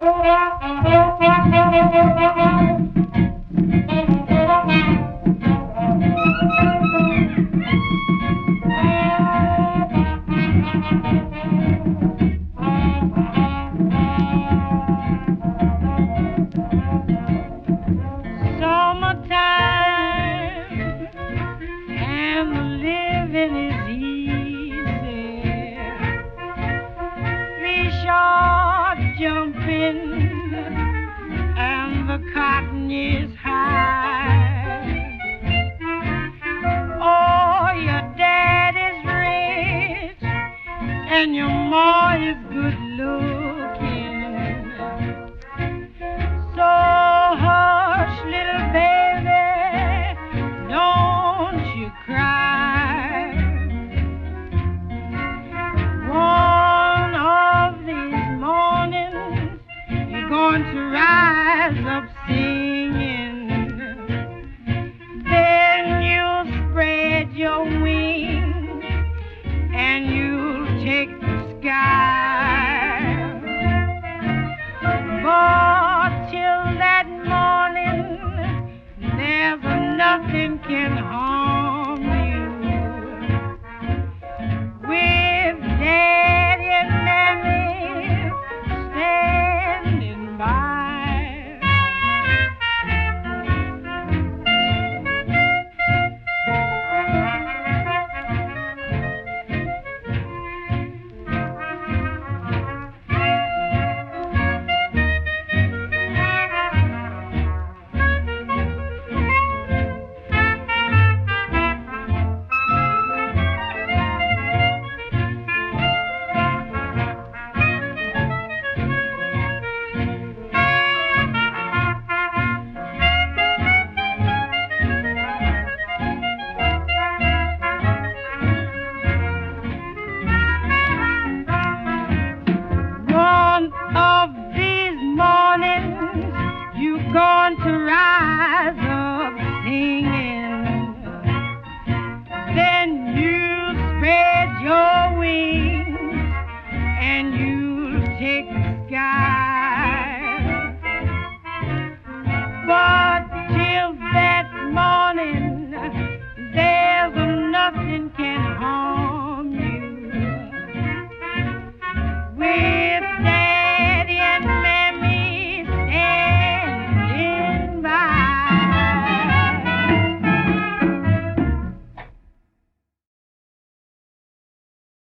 And the cotton is high. Oh, your dad is rich and your ma is good looking. So hush, little baby, don't you cry. One of these mornings you're going to rise up singing. Then you'll spread your wings and you'll take the sky. But till that morning, never nothing can harm you. With Daddy and Mammy standing by. One of these mornings you're going to rise up singing. Then you spread your wings and you'll take